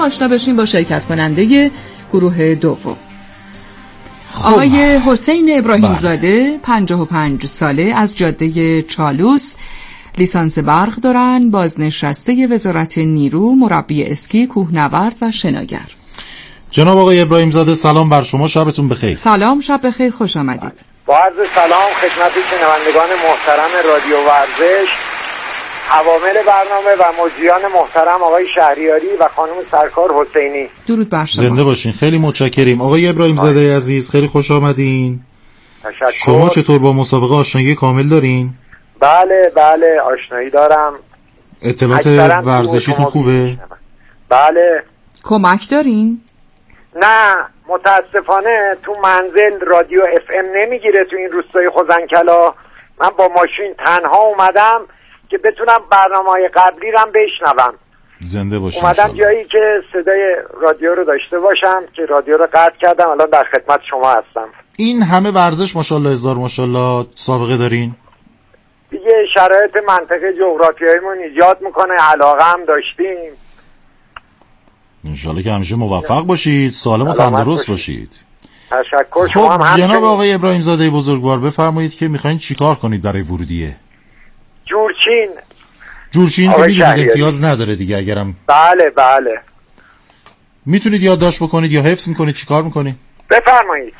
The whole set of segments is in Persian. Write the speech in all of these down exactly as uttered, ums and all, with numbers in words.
آشنا بشیم با شرکت کننده گروه دوم. آقای حسین ابراهیم زاده پنجاه و پنج ساله از جاده چالوس، لیسانس برق دارن، بازنشسته وزارت نیرو، مربی اسکی، کوهنورد و شناگر. جناب آقای ابراهیم زاده سلام بر شما، شبتون بخیر. سلام، شب بخیر، خوش آمدید. با عرض سلام خدمت شنوندگان محترم رادیو ورزش، عوامل برنامه و مجریان محترم آقای شهریاری و خانم سرکار حسینی. درود بر شما. زنده باشین، خیلی متشکریم. آقای ابراهیم زاده عزیز خیلی خوش آمدین. تشکر. شما چطور با مسابقه آشنایی کامل دارین؟ بله بله آشنایی دارم. اطلاعات ورزشیتون خوبه؟ بله. کمک دارین؟ نه متاسفانه تو منزل رادیو اف ام نمیگیره تو این روستای خوزنکلا. من با ماشین تنها اومدم که بتونم برنامه‌های قبلی رم بشنوم. زنده باشین. اومدم جایی که صدای رادیو رو داشته باشم که رادیو رو قطع کردم، الان در خدمت شما هستم. این همه ورزش ماشاءالله هزار ماشاءالله سابقه دارین؟ دیگه شرایط منطقه جغرافیاییمون ایجاد میکنه، علاقه هم داشتیم. انشالله که همیشه موفق باشید، سالم و تندرست باشید. تشکر. شما خب هم جناب آقای ابراهیم زاده بزرگوار بفرمایید که میخواین چیکار کنید برای ورودیه؟ جورچین. جورچین که میدونید امتیاز نداره دیگه اگرم. بله بله. میتونید یادداشت بکنید یا حفظ میکنید، چیکار میکنید؟ بفرمایید.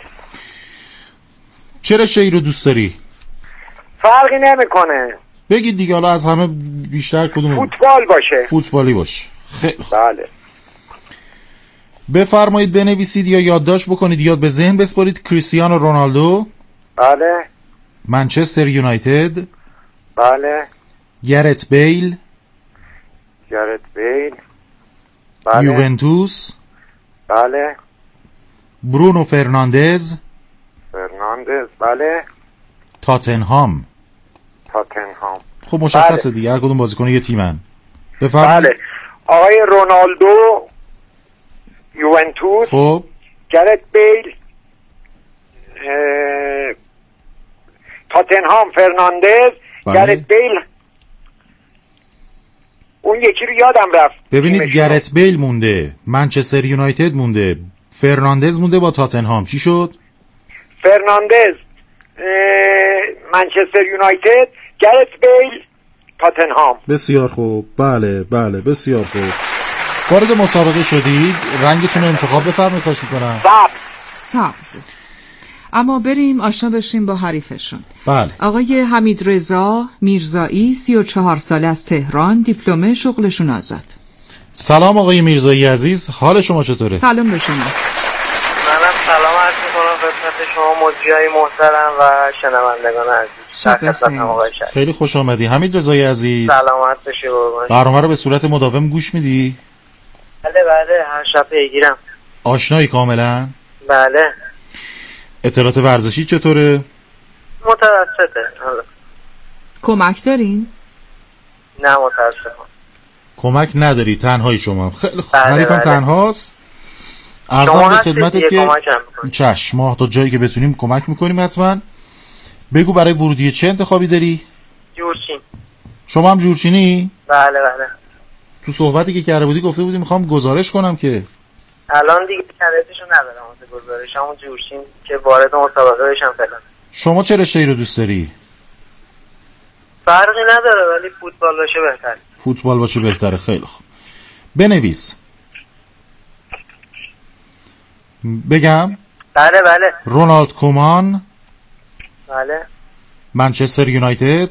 چه رشته‌ای رو دوست داری؟ فرقی نمیکنه. بگید دیگه، حالا از همه بیشتر کدوم؟ فوتبال باشه. فوتبالی باشه. خیلی بله. بفرمایید بنویسید یا یادداشت بکنید، یاد به ذهن بسپارید. کریستیانو رونالدو. بله. منچستر یونایتد. بله. گرت بیل. گرت بیل. بله. یوونتوس. بله. برونو فرناندز. فرناندز. بله. تاتنهام. تاتنهام. خب مشخصه بله. دیگه هر کدوم بازیکن یه تیمن. بفرمایید. بله. آقای رونالدو یوونتوس. خب گرت بیل تاتنهام. فرناندز. بله. گرت بیل اون یکی رو یادم رفت. ببینید گرت بیل مونده، منچستر یونایتد مونده، فرناندز مونده با تاتنهام. چی شد؟ فرناندز منچستر یونایتد، گرت بیل تاتنهام. بسیار خوب. بله بله بسیار خوب. وارد مسابقه شدید. رنگتون رو انتخاب بفرمایید. خواهش می‌کنم. سبز. سبز. اما بریم آشنا بشیم با حریفشون. بله. آقای حمید رضا میرزایی، سی و چهار ساله از تهران، دیپلمه، شغلشون آزاد. سلام آقای میرزایی عزیز، حال شما چطوره؟ سلام به شما. منم سلام عرض می‌کنم خدمت شما مجریای محترم و شنوندگان عزیز. شب بخیر. خیلی خوش آمدی حمید رضایی عزیز. سلامت باشی قربان. برنامه رو به صورت مداوم گوش میدی؟ بله بله هر شب پیگیرم. آشنایی کاملا؟ بله. اطلاعات ورزشی چطوره؟ متوسطه. کمک دارین؟ نه متاسفم. کمک نداری، تنهایی شما. خیلی خوب. بله حریفم بله. تنهاست. ارزم به خدمتت که که چشم، ما تا جایی که بتونیم کمک میکنیم حتما. بگو برای ورودی چه انتخابی داری؟ جورچین. شما هم جورچینی؟ بله بله. تو صحبتی که کرده بودی گفته بودی میخوام گزارش کنم که الان دیگه شرایطشو ندارم واسه گزارش، همون جورچین که وارد مسابقه بشم فعلا. شما چه رشته‌ای رو دوست داری؟ فرقی نداره ولی فوتبال باشه بهتره. فوتبال باشه بهتره. خیلی خوب. بنویس. بگم؟ بله بله. رونالد کومان. بله. منچستر یونایتد.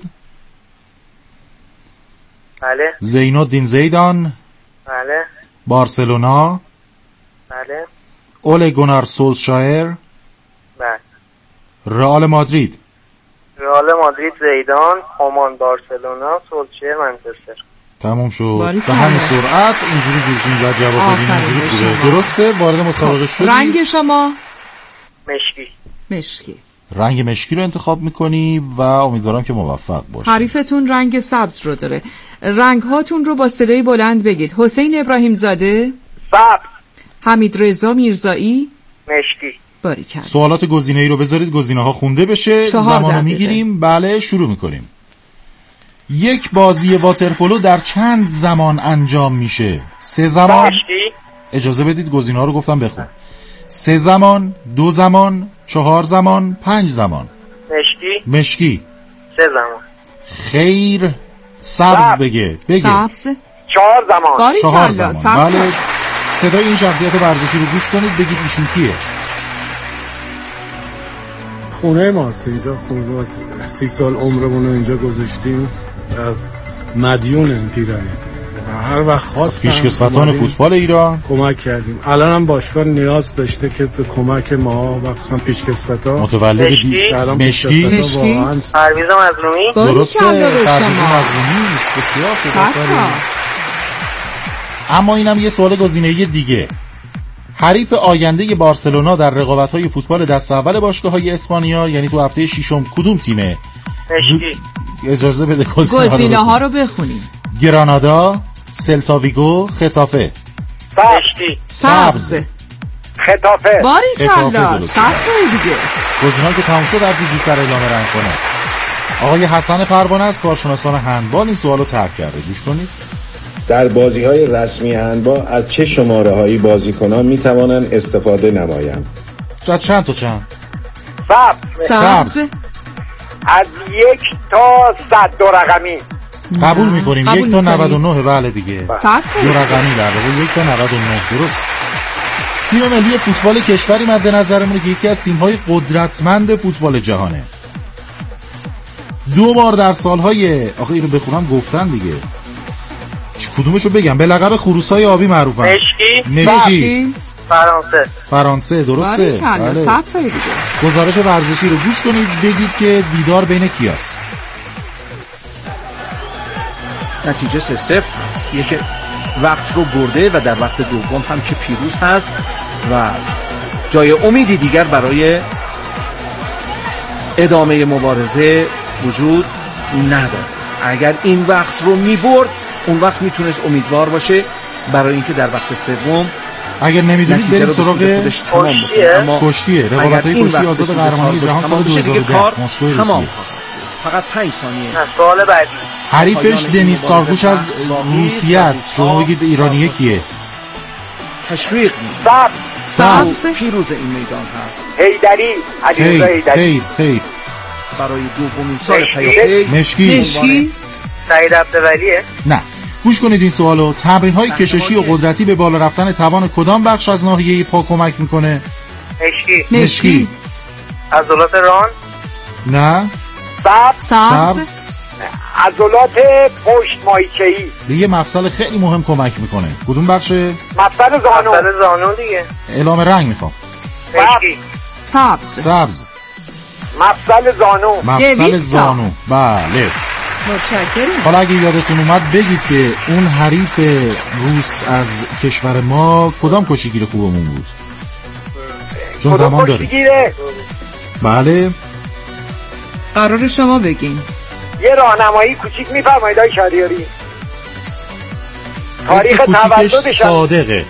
بله. زینالدین زیدان. بله. بارسلونا. بله. اوله گونار سولشایر. بله. رئال مادرید. رئال مادرید زیدان، کومان بارسلونا، سولشایر منچستر. تمام شد. به همین سرعت اینجوری جورچین زد جواب بدین. اینجوری بوده. درسته؟ وارد مسابقه شدی. رنگ شما؟ مشکی. مشکی. رنگ مشکی رو انتخاب میکنی و امیدوارم که موفق باشی. حریفتون رنگ سبز رو داره. رنگ هاتون رو با صدای بلند بگید. حسین ابراهیم زاده. سبز. حمید رضا میرزایی. مشکی. باریکلا. سوالات گزینه‌ای رو بذارید گزینه ها خونده بشه. زمانو میگیریم. بله شروع میکنیم. یک بازی واترپولو در چند زمان انجام میشه؟ سه زمان؟ مشکی. اجازه بدید گزینه‌ها رو گفتم بخون. سه زمان، دو زمان، چهار زمان، پنج زمان. مشکی. مشکی. سه زمان. خیر. سبز سبز. بگه بگه سبز. چهار زمان. چهار زمان. بله. صدای این شخصیت ورزشی رو گوش کنید بگید ایشون کیه. خونه ماست اینجا، خونه ماست. سی سال عمرمون رو اینجا گذاشتیم. مدیون پیرانی هر وقت خواست پیشکسوتان فوتبال ایران کمک کردیم. الان هم باشگاه نیاز داشته که به کمک ما مخصوصا پیشکسوتا متولد مشکی. مشکی مشکی. پرویز مظلومی. درسته. پرویز مظلومی است. بسیار خوب. اما اینم یه سوال گزینه‌ای دیگه. حریف آینده بارسلونا در رقابت‌های فوتبال دست اول باشگاه‌های اسپانیا، یعنی تو هفته ششم، کدوم تیمه؟ مشکی. اجازه بده گزینه‌ها رو بخونیم. گرانادا، سلتا ویگو، خطافه. مشکی. سبز. خطافه. باریکلا. سبز دیگه. گزینه‌ها که تموم شد، هر زودتر اعلام رنگ کنه. آقای حسن پروانه از کارشناسان هندبال این سوالو طرح کرده. گوش کنید. در بازی‌های رسمی هندبال از چه شماره‌هایی بازیکنان می‌توانند استفاده نمایند؟ چند چند تا چند؟ سبز. سبز. از یک تا صد دو رقمی. قبول می‌کنیم. قبول یک تا می‌کنیم. نود و نه. بله دیگه. صد دو رقمی در واقع یک تا نود و نه. درست. تیم ملی فوتبال کشوری مد نظرمونه که یکی از تیم‌های قدرتمند فوتبال جهانه. دو بار در سال‌های آخه اینو بخونم گفتن دیگه. کدومشو بگم؟ به لقب خروس‌های آبی معروفن. مشکی. مشکی. فرانسه. فرانسه. درسته. بله. صد تا دیگه. گزارش ورزشی رو گوش کنید بگید که دیدار بین کیاست. نتیجه سه صفر هست. یک وقت رو برده و در وقت دوم هم که پیروز هست و جای امیدی دیگر برای ادامه مبارزه وجود نداره. اگر این وقت رو میبرد اون وقت میتونست امیدوار باشه برای اینکه در وقت سوم اگر نمیدونید بریم سراغ کشتیه. اما کشتیه. رقابت‌های کشتی آزاد قهرمانی جهان سال دو هزار و ده مسکو روسیه. فقط پنج ثانیه. سوال بعدی. حریفش دنیس سارگوش از روسیه است. شما بگید ایرانیه کیه؟ تشویق سبز. سبز. پیروز این میدان هست. هیدری. علیرضا خیر هیدری. خیر خیر. برای دومین سال پیاپی. مشکی. مشکی. سعید عبدالولیه. نه. گوش کنید این سوالو. تمرین‌های کششی و قدرتی به بالا رفتن توان کدام بخش از ناحیه پا کمک میکنه؟ مشکی. مشکی. عضلات ران. نه. سبز. سبز. عضلات پشت ماهیچه‌ای. به یه مفصل خیلی مهم کمک میکنه. کدوم بخشه؟ مفصل زانو. مفصل زانو دیگه. اعلام رنگ میخوام. مشکی. سبز. سبز. مفصل زانو. مفصل دویست تا. زانو. بله. متشکرم. حالا اگه یادتون اومد بگید که اون حریف روس از کشور ما کدام کشتیگیر خوبمون بود؟ چون زمان داره. کشتیگیره. بله. قرار شما بگین. یه راهنمایی کوچیک میفرمایید آقای شهریاری؟ تاریخ اسم کوچیکش تولدش صادقه.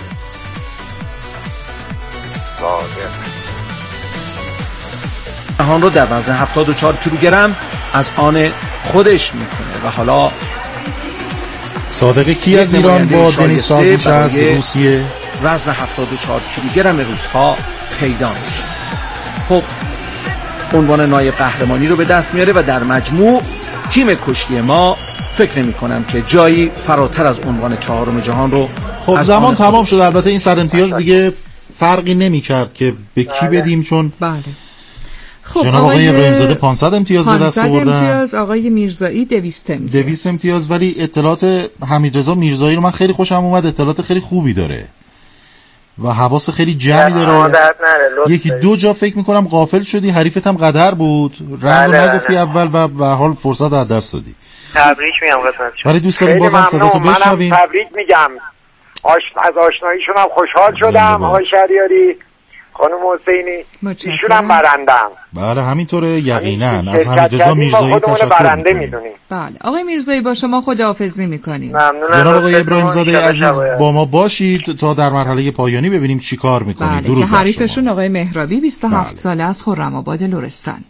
جهان رو در وزن هفتاد و چهار کیلوگرم از آن خودش میکنه و حالا صادقه کی از ایران با دنیس سارگوش از روسیه؟ وزن هفتاد و چهار کیلوگرم روزها پیدا میشه. خب عنوان نایب قهرمانی رو به دست میاره و در مجموع تیم کشتی ما فکر نمی کنم که جایی فراتر از عنوان چهارم جهان رو. خب زمان تمام شد. البته این صد امتیاز دیگه فرقی نمی کرد که به کی بدیم، چون بله. خب جناب آقای ابراهیم زاده پانصد امتیاز به دست آوردن. پانصد امتیاز، آقای میرزایی دویست امتیاز. دویست امتیاز. ولی اطلاعات حمیدرضا میرزایی رو من خیلی خوشم اومد. اطلاعات خیلی خوبی داره و حواس خیلی جمعی داره. یکی دو جا فکر میکنم غافل شدی. حریفت هم قدر بود، رنگ رو نگفتی اول و به حال فرصت از دست دادی. تبریک میگم قسمتشون. ولی دوست داریم بازم صداتو بشنویم. منم تبریک میگم. آش... از آشناییشون هم خوشحال شدم آقای شهریاری، خانم حسینی. ایشون هم برندم. بله همینطوره یقینا. از حمیدرضا میرزایی تشکر برنده میدونیم. بله آقای میرزایی با شما خداحافظی میکنیم. ممنونم. جناب آقای ابراهیم زاده عزیز با ما باشید تا در مرحله پایانی ببینیم چی کار میکنید. بله درود که حریفشون آقای مهرابی بیست و هفت بله. ساله از خرم‌آباد لرستان.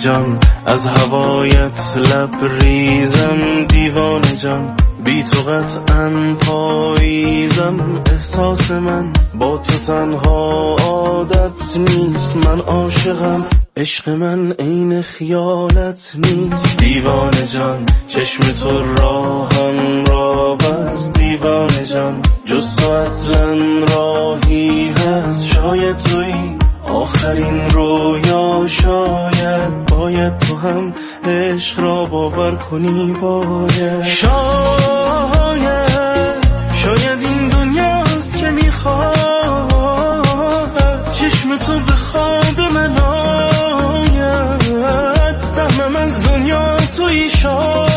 جان از هوایت لبریزم دیوانه جان بی تو قطعاً پاییزم احساس من با تو تنها عادت نیست من عاشقم عشق من عین خیالت نیست دیوانه جان چشم تو راهم را بس دیوانه جان جز تو اصلا راهی هست شاید تویی آخرین رویا شاید باید تو هم عشق را باور کنی باید شاید شاید این دنیاست که میخواد چشم تو به خواب من آید سهمم از دنیا توی شاید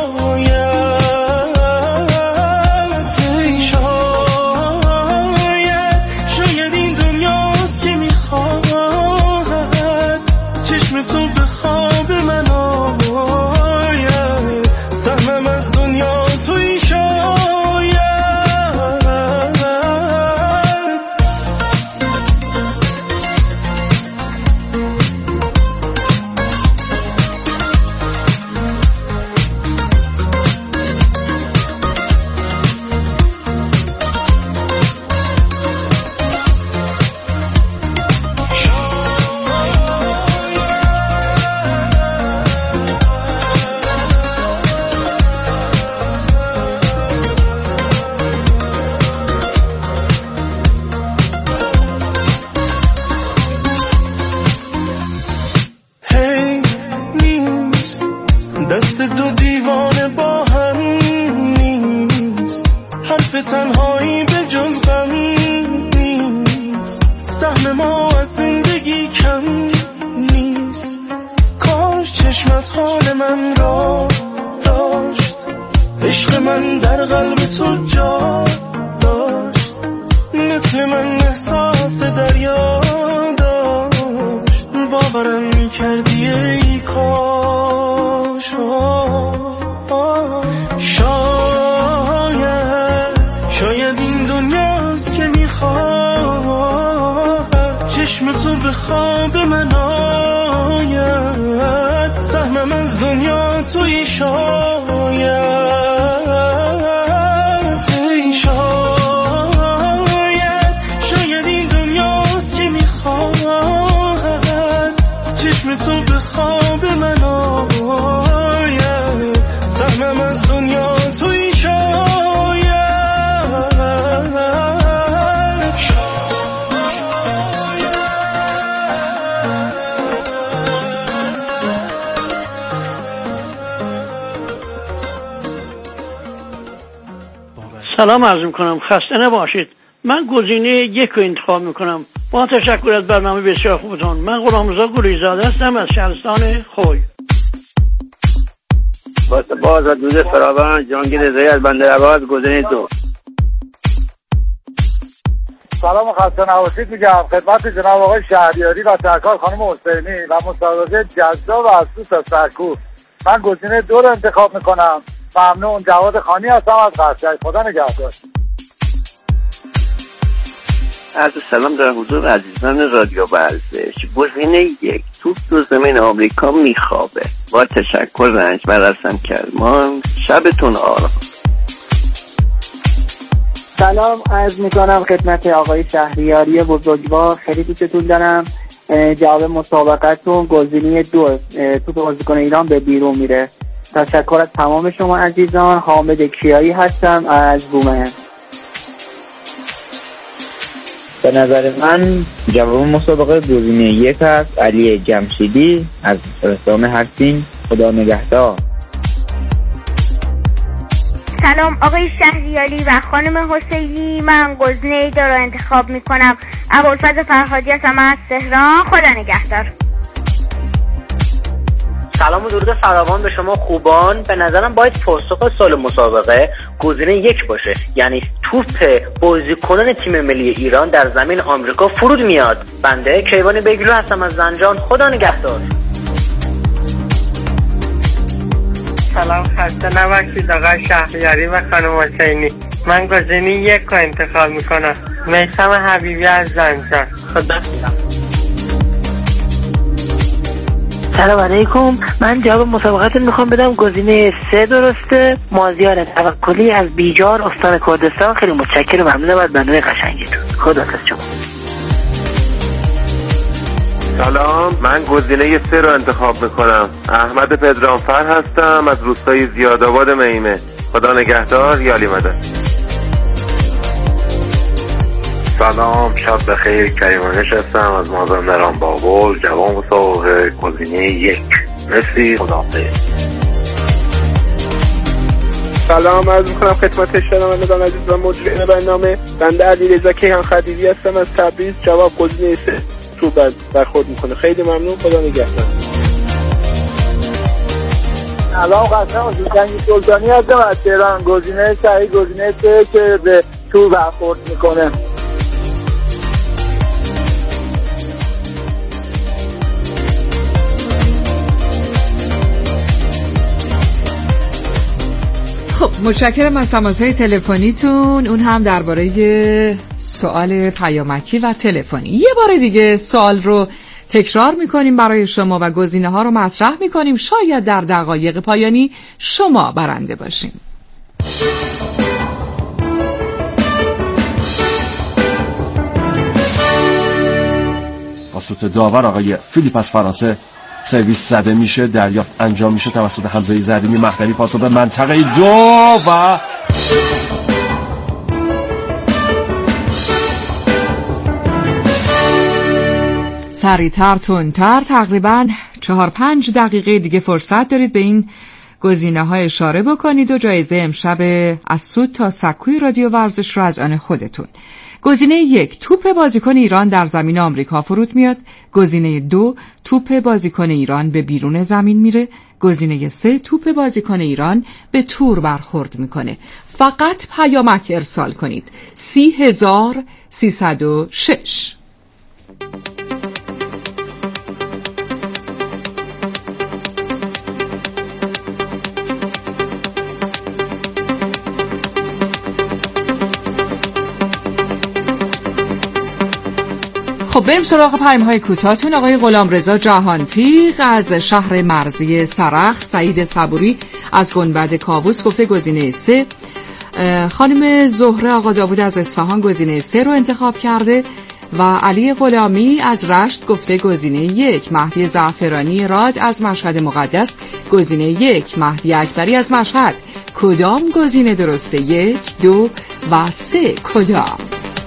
تنهایی به جز غم نیست سهم ما از زندگی کم نیست کاش چشمت حال من را داشت عشق من در قلب تو جا داشت مثل من احساس دریا داشت باورم میکردی ای کاش شاید این دنیاست که میخواد چشم تو به خواب من آید سهمم از دنیا توی شاید ای شاید شاید این دنیاست که میخواد چشم تو به خواب من آید سهمم از دنیا توی شاید سلام عرض میکنم خسته نباشید من گزینه یک رو انتخاب میکنم با تشکر از برنامه بسیار خوبتون من غلامرضا گلیزاده هستم از شهرستان خوی با باز و دوده فراوان جهانگیر رضایی از بندرعباس گزینه دو. سلام و خسته نباشید میگم خدمت جناب آقای شهریاری و سرکار خانم حسینی و مسابقه جذاب از تو تا سرکوب من گزینه دو رو انتخاب میکنم. ممنون. جواد خانی هستم از قصر. خدا نگهدار. عرض سلام در حضور عزیزان رادیو ورزش. گزینه یک توپ تو زمین آمریکا میخوابه. با تشکر رنجبر هستم کرمان. شبتون آرام. سلام عرض میکنم خدمت آقای شهریاری بزرگوار. خیلی دوستتون دارم. جواب مسابقتون گزینه دو توپ بازیکن ایران به بیرون میره. تشکر از تمام شما عزیزان. حامد کیایی هستم از بومه. به نظر من جواب مسابقه گزینه یک است. علی جمشیدی از رستوران هستیم. خدا نگهدار. سلام آقای شهریاری و خانم حسینی. من گزینه دو رو انتخاب میکنم. ابوالفضل فرهادی هستم از تهران. خدا نگهدار. سلام و درود فراوان به شما خوبان. به نظرم باید پاسخ سال مسابقه گزینه یک باشه، یعنی توپ بازیکنان تیم ملی ایران در زمین آمریکا فرود میاد. بنده کیوان بیگلو هستم از زنجان. خدا نگهدار. سلام خسته نباشید آقای شهریاری و خانم حسینی. من گزینه یک رو انتخاب میکنم. میثم حبیبی از زنجان. خدا نگهدار. سلام علیکم. من جواب مسابقت میخوام بدم. گزینه سه درسته. مازیار توکلی از بیجار استان کردستان. خیلی متشکرم، ممنونم از برنامه قشنگتون. خدا شما. سلام، من گزینه سه رو انتخاب میکنم. احمد پدرامفر هستم از روستای زیادآباد میمه. خدا نگهدار، یالی مدد. سلام، شب بخیر. کریمانش هستم از مازندران بابل. جواب مسابقه گزینه یک. مرسی، خداحافظ. سلام عرض میکنم خدمت شنوندگان عزیز و مجریان برنامه. بنده علیرضا کیهان خدیوی هستم از تبریز. جواب گزینه سه تو برخورد میکنه. خیلی ممنون، خدا نگهدار. سلام، قسم جنگی سلطانی هستم از تهران. گزینه صحیح گزینه سه که به تو برخورد میکنه. خب متشکرم از تماس‌های تلفنیتون، اون هم درباره سوال پیامکی و تلفنی. یه بار دیگه سوال رو تکرار میکنیم برای شما و گزینه ها رو مطرح میکنیم. شاید در دقایق پایانی شما برنده باشین. توسط داور آقای فیلیپ از فرانسه سرویس زده میشه، دریافت انجام میشه توسط حمزه زرینی مهدوی. پاسخ به منطقه دو و سریعتر تندتر، تقریبا چهار پنج دقیقه دیگه فرصت دارید به این گزینه ها اشاره بکنید و جایزه امشب از سود تا سکوی رادیو ورزش رو از آن خودتون. گزینه یک، توپ بازیکن ایران در زمین آمریکا فرود میاد. گزینه دو، توپ بازیکن ایران به بیرون زمین میره. گزینه سه، توپ بازیکن ایران به تور برخورد میکنه. فقط پیامک ارسال کنید. سی هزار سیصد و شش. خب بریم سراغ پیام‌های کوتاهتون. آقای غلامرضا جهانتیغ از شهر مرزی سرخ، سعید صبوری از گنبد کاووس گفته گزینه سه. خانم زهره آقا داوود از اصفهان گزینه سه رو انتخاب کرده و علی غلامی از رشت گفته گزینه یک. مهدی زعفرانی راد از مشهد مقدس گزینه یک. مهدی اکبری از مشهد، کدام گزینه درسته؟ یک، دو و سه کدام؟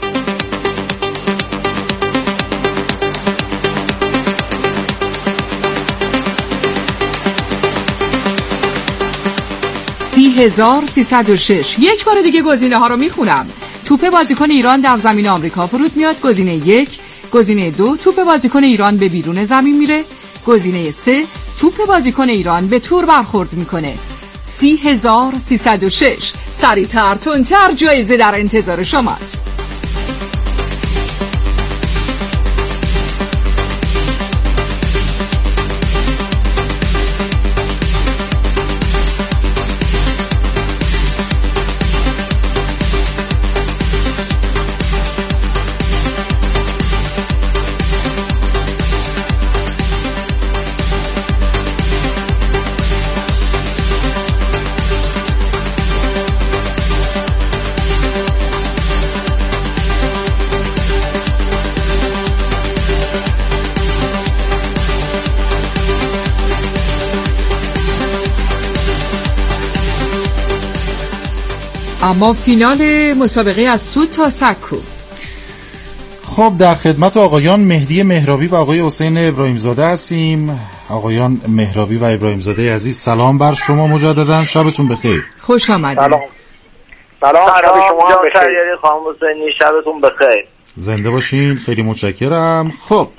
سی هزار سیصد و شش. یک بار دیگه گزینه ها رو میخونم. توپ بازیکن ایران در زمین آمریکا فرود میاد. گزینه یک. گزینه دو، توپ بازیکن ایران به بیرون زمین میره. گزینه سه، توپ بازیکن ایران به تور برخورد میکنه. سی هزار سیصد و شش. سریعتر تندتر، جایزه در انتظار شماست. اما فینال مسابقه از سود تا سکو. خب در خدمت آقایان مهدی مهرابی و آقای حسین ابراهیم زاده هستیم. آقایان مهرابی و ابراهیم زاده عزیز، سلام بر شما مجددا، شبتون بخیر. خوش آمدید. سلام. سلام شب شما هم بخیر. خانم حسینی شبتون بخیر. زنده باشین، خیلی متشکرم. خب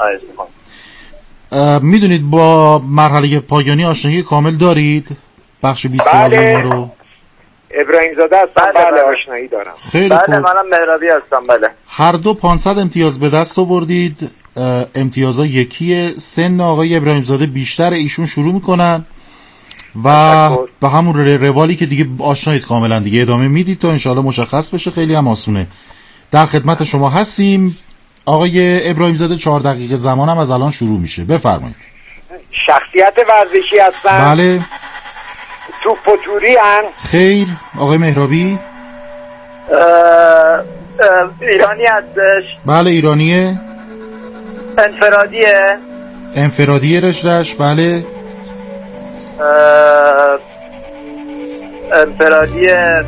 میدونید با مرحله پایانی آشنایی کامل دارید؟ بخش بیست بله. ما رو ابراهیم زاده هستم. بله, بله آشنایی دارم. خیلی بله خوب. منم مهرابی هستم. بله هر دو پانصد امتیاز به دست آوردید. امتیازها یکیه. سن آقای ابراهیم زاده بیشتر، ایشون شروع میکنن و به همون روالی که دیگه آشنایید کاملا دیگه ادامه میدید تا انشاءالله مشخص بشه. خیلی هم آسونه. در خدمت شما هستیم. آقای ابراهیم زاده چهار دقیقه زمانم از الان شروع میشه، بفرمایید. شخصیت ورزشی هستن؟ بله. توپ و توری هن؟ خیر. آقای مهرابی؟ اه، اه، ایرانی هستش؟ بله ایرانیه. انفرادیه؟ انفرادیه رشتهش. بله. اه، انفرادیه.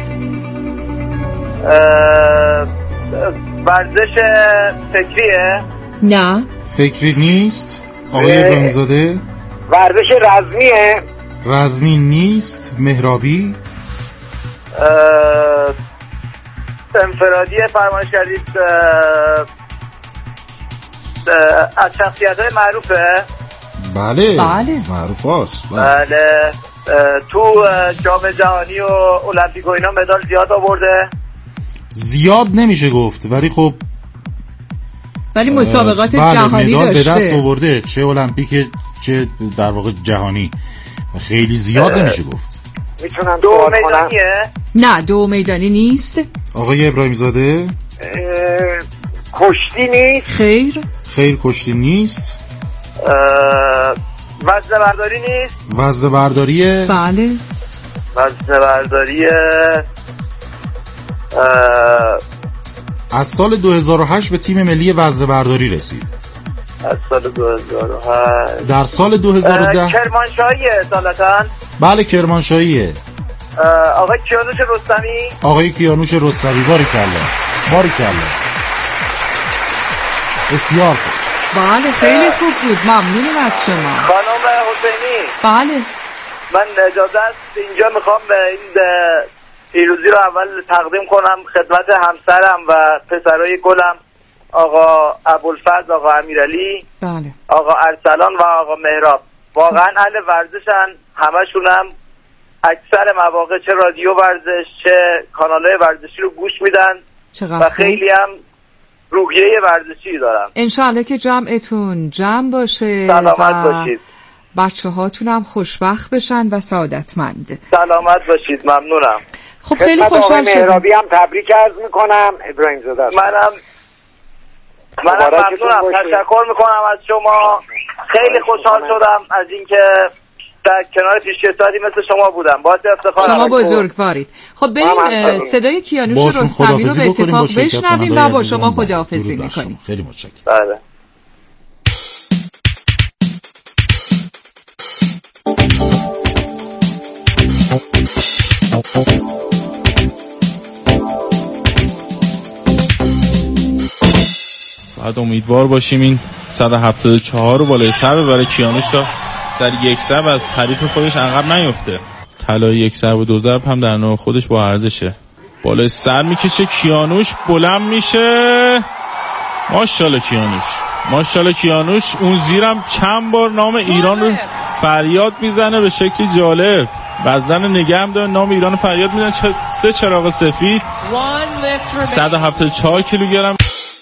اه، ورزش فکریه؟ نه فکری نیست. آقای ابراهیم زاده؟ ورزش رزمیه؟ رزمی نیست. مهرابی؟ انفرادیه فرمایش کردید. از شخصیت های معروفه؟ بله بله معروف هست. بله, بله. تو جام جهانی و المپیک و اینا مدال زیاد آورده؟ زیاد نمیشه گفت ولی خب ولی مسابقات بله جهانی مدال داشته. به دست آورده، چه المپیک چه در واقع جهانی. خیلی زیاد نمیشه گفت. میتونم دو میدانیه؟ نه دو میدانی نیست. آقای ابراهیم زاده؟ کشتی نیست؟ خیر. خیر کشتی نیست. وزنه برداری نیست؟ وزنه برداریه؟ بله. وزنه برداریه. از سال دو هزار و هشت به تیم ملی وزنه برداری رسید. از سال دو هزار و هشت. در سال دو هزار و ده کرمانشاهیه اصالتاً؟ بله کرمانشاهیه. آقای کیانوش رستمی؟ آقای کیانوش رستمی. باریکلا باریکلا بسیار خوب. بله خیلی خوب بود. ممنونم از شما خانم حسینی. بله من اجازه است اینجا میخوام این پیروزی رو اول تقدیم کنم خدمت همسرم و پسرای گلم، آقا ابوالفضل، آقا امیرعلی، بله آقا ارسلان و آقا مهراب. واقعا اهل ورزشن همشونم. اکثر مواقع چه رادیو ورزش چه کانال‌های ورزشی رو گوش میدن چقدر و خیلی هم روحیه ورزشی دارن. انشالله که جمعتون جمع باشه. سلامت باشید. بچه هاتونم خوشبخت بشن و سعادتمند. سلامت باشید. ممنونم. خب خیلی خوشحال شدم. مهرابی هم تبریک عرض میکنم. ابراهیم زاده منم منم ممنونم. تشکر میکنم از شما. خیلی خوشحال شدم از اینکه در کنار پیشکسوتی مثل شما بودم. باعث افتخارم. شما بزرگوارید. خب بریم صدای کیانوش رستمی رو به اتفاق بشنویم و با شما خداحافظی میکنیم. خیلی متشکرم. بله. باید امیدوار باشیم این صد و هفتاد و چهار رو بالای سر ببره کیانوش تا در یک ضرب از حریف خودش عقب نیفته. طلای یک ضرب و دو ضرب هم در نوع خودش با ارزشه. بالای سر میکشه کیانوش، بلند میشه. ماشاءالله کیانوش، ماشاءالله کیانوش. اون زیرم چند بار نام ایران رو فریاد میزنه به شکلی جالب. وزن نگم داره نام ایران رو فریاد میزنه. چه سه چراغ سفید. صد و هفتاد و چهار کیلوگرم.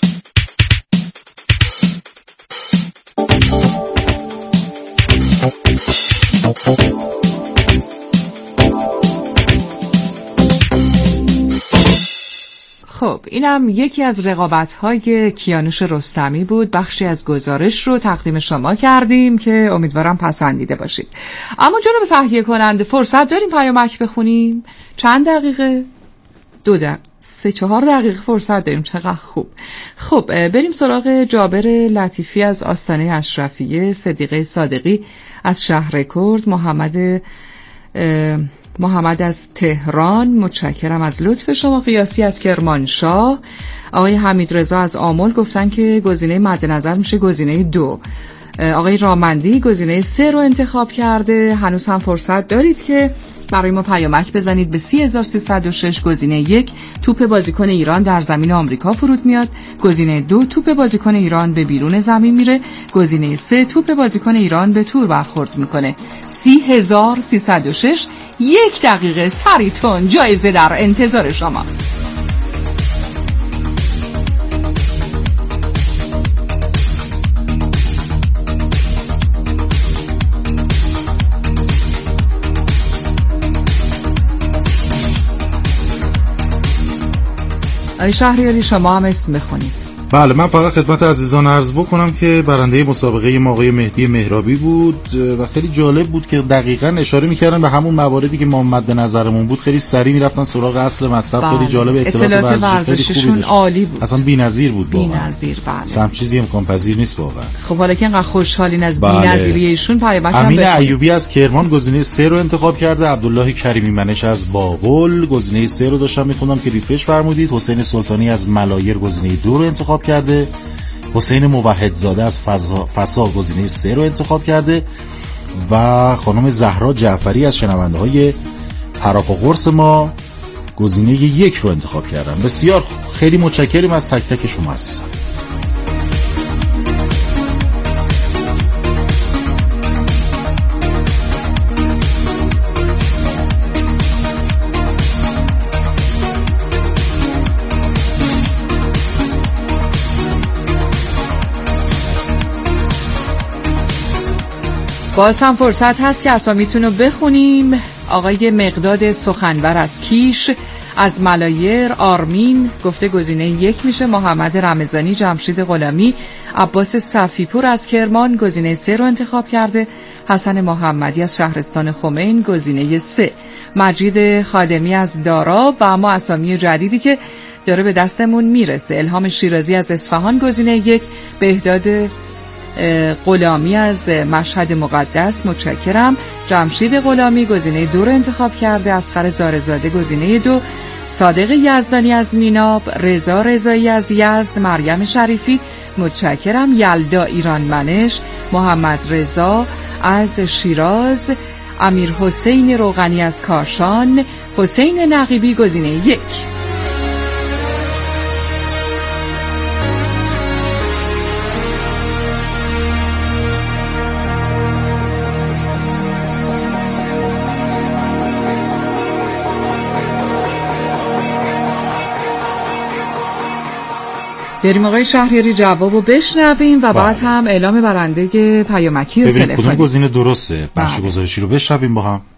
خب اینم یکی از رقابت‌های کیانوش رستمی بود. بخشی از گزارش رو تقدیم شما کردیم که امیدوارم پسندیده باشید. اما جناب تهیه کننده فرصت داریم پیامک بخونیم؟ چند دقیقه؟ دو دقیقه سه چهار دقیقه فرصت داریم. چقدر خوب. خب بریم سراغ جابر لطیفی از آستانه اشرفیه، صدیقه صادقی از شهر کرد، محمد محمد از تهران، متشکرم از لطف شما. قیاسی از کرمانشاه، آقای حمیدرضا از آمل گفتن که گزینه مد نظر میشه گزینه دو. آقای رامندی گزینه سه رو انتخاب کرده. هنوز هم فرصت دارید که برای ما پیامک بزنید به سی هزار سیصد و شش. گزینه یک توپ بازیکن ایران در زمین آمریکا فرود میاد. گزینه دو توپ بازیکن ایران به بیرون زمین میره. گزینه سه توپ بازیکن ایران به تور برخورد میکنه. سی هزار سیصد و شش. یک دقیقه سریتون جایزه در انتظار شما. آقای شهریاری شما هم اسم بخونید. بله، من فقط خدمت عزیزان عرض بکنم که برنده مسابقه ما آقای مهدی مهرابی بود و خیلی جالب بود که دقیقاً اشاره می‌کردن به همون مواردی که ما مد نظرمون بود، خیلی سریع می‌رفتن سراغ اصل مطلب. بله. خیلی جالب، اطلاعات, اطلاعات ورزشیشون عالی بود، اصلا بی‌نظیر بود. بی‌نظیر. بله، سم چیزی امکان پذیر نیست واقعا. خب حالا که انقدر خوشحالین از بله. بی‌نظیری ایشون، پیامک هم امین ایوبی از کرمان گزینه سه رو انتخاب کرده. عبدالله کریمی منش از بابل گزینه سه رو داشتم می‌خوندم که ریفرش فرمودید. حسین سلطانی از ملایر گزینه دو رو انتخاب کرده. حسین موحدزاده از فضا, فضا گزینه سه رو انتخاب کرده و خانم زهرا جعفری از شنونده های پراپا قرص ما گزینه یک رو انتخاب کردن. بسیار خیلی متشکریم از تک تک شما عزیزان. باز هم فرصت هست که اسامیتون رو بخونیم. آقای مقداد سخنور از کیش، از ملایر آرمین گفته گزینه یک میشه. محمد رمضانی، جمشید غلامی، عباس صفیپور از کرمان گزینه سه رو انتخاب کرده. حسن محمدی از شهرستان خمین گزینه سه. مجید خادمی از دارا و اما اسامی جدیدی که داره به دستمون میرسه: الهام شیرازی از اصفهان گزینه یک. بهداد غلامی از مشهد مقدس، متشکرم. جمشید غلامی گزینه دو رو انتخاب کرده. اسخر زارزاده گزینه دو. صادق یزدانی از میناب، رضا رضایی از یزد، مریم شریفی، متشکرم. یلدا ایران منش، محمد رضا از شیراز، امیر حسین روغنی از کاشان، حسین نقیبی گزینه یک. بریم آقای شهریاری جوابو بشنویم و بعد هم اعلام برنده پیامکی و تلفنی. ببینیم کدوم گزینه درسته. بخش گزارشی رو بشنویم با هم.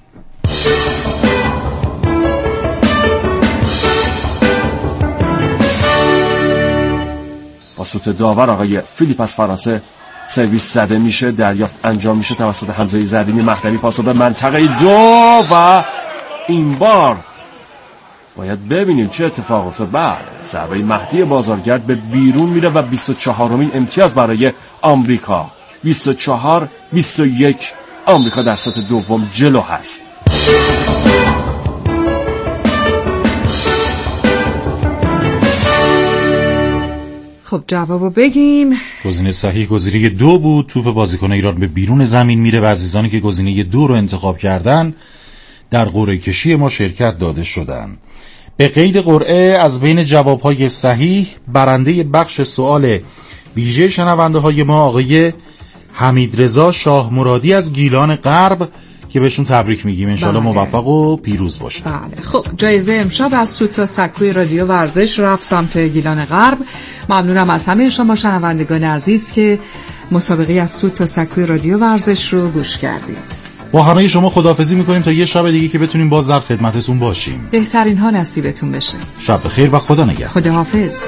با سوت داور آقای فیلیپ از فرانسه سرویس زده میشه، دریافت انجام میشه توسط حمزه زرینی مهدوی. پاسو به منطقه دو و این بار باید ببینیم چه اتفاق افتاد. بعد ضربه مهدی بازارگرد به بیرون میره و بیست و چهارمین امتیاز برای آمریکا. بیست و چهار بیست و یک آمریکا در ست دوم جلو هست. خب جوابو بگیم. گزینه صحیح گزینه دو بود. توپ بازیکن ایران به بیرون زمین میره و عزیزانی که گزینه دو رو انتخاب کردن در قرعه کشی ما شرکت داده شدن. به قید قرعه از بین جوابهای صحیح برنده بخش سوال ویژه شنونده های ما آقای حمیدرضا شاه مرادی از گیلان غرب که بهشون تبریک میگیم. انشالله بله. موفق و پیروز باشه. بله. خب جایزه امشب از سوت تا سکوی رادیو ورزش رفت سمت گیلان غرب. ممنونم از همه شما شنوندگان عزیز که مسابقه از سوت تا سکوی رادیو ورزش رو گوش کردید. با همه شما خداحافظی میکنیم تا یه شب دیگه که بتونیم باز در خدمتتون باشیم. بهترین ها نصیبتون بشه. شب بخیر و خدا نگهدار. خداحافظ.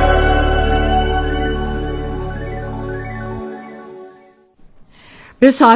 به ساعت